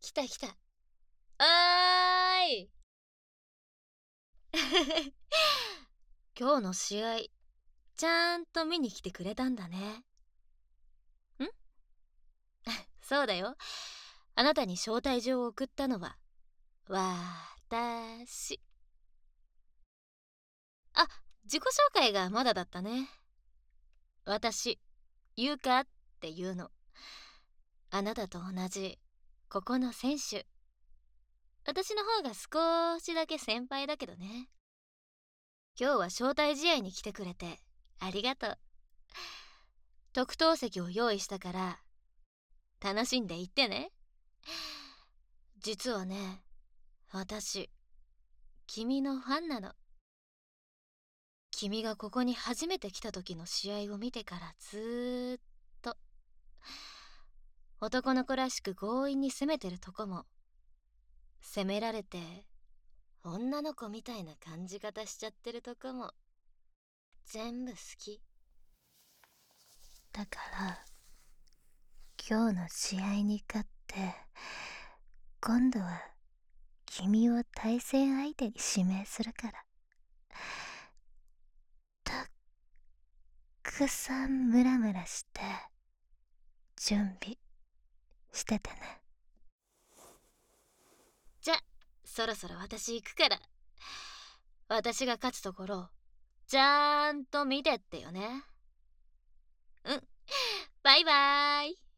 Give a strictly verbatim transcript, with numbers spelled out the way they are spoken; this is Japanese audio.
来た来た。あーい。今日の試合、ちゃんと見に来てくれたんだね。んそうだよ。あなたに招待状を送ったのは、わたし。あ、自己紹介がまだだったね。私、ゆうかっていうの。あなたと同じ、ここの選手。私の方が少しだけ先輩だけどね。今日は招待試合に来てくれて、ありがとう。特等席を用意したから、楽しんでいってね。実はね、私、君のファンなの。君がここに初めて来た時の試合を見てからずーっと、男の子らしく強引に攻めてるとこも、攻められて、女の子みたいな感じ方しちゃってるとこも、全部好き。だから、今日の試合に勝って、今度は君を対戦相手に指名するから。たっくさんムラムラして準備しててね。じゃ、そろそろ私行くから。私が勝つところ、ちゃーんと見てってよね。うん。バイバーイ。